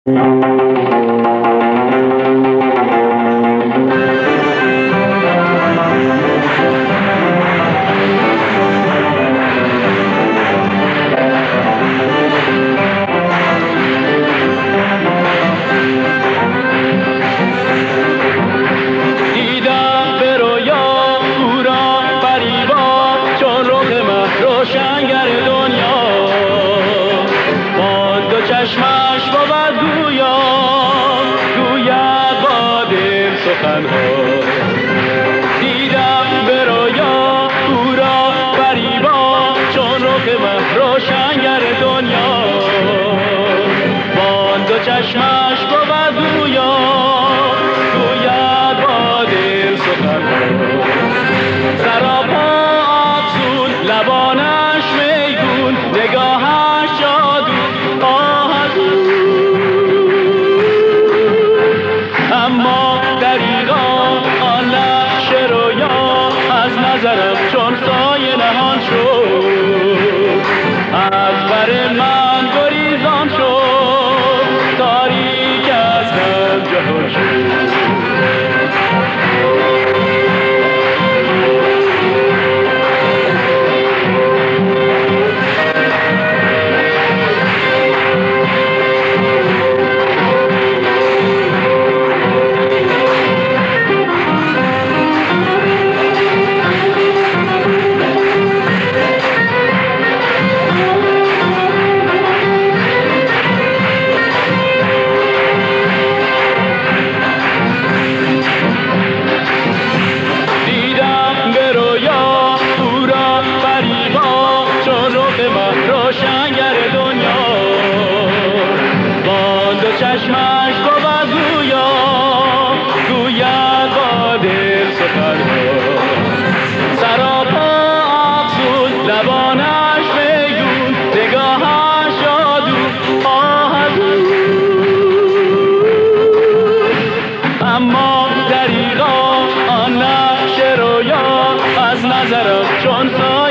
چشمش بود گویا گوید با دل سخنها. دیدم به رویا او را فریبا چون رخ مه روشنگر دنیا. با دو چشمش بود گویا گوید با دل سخنها. سراپا افزون لبانش میگون نگاهش جادو اما دریغا آن نقش رویا از نظرم چون سایه نهان شد. از بر من گریزان شد تاریک از هم جهان شد. چشمش بود گویا گوید با دل سخنها. سراپا افزون لبانش میگون نگاهش جادو آهدون. اما دریغا آن نقش رویا از نظرم چون سایه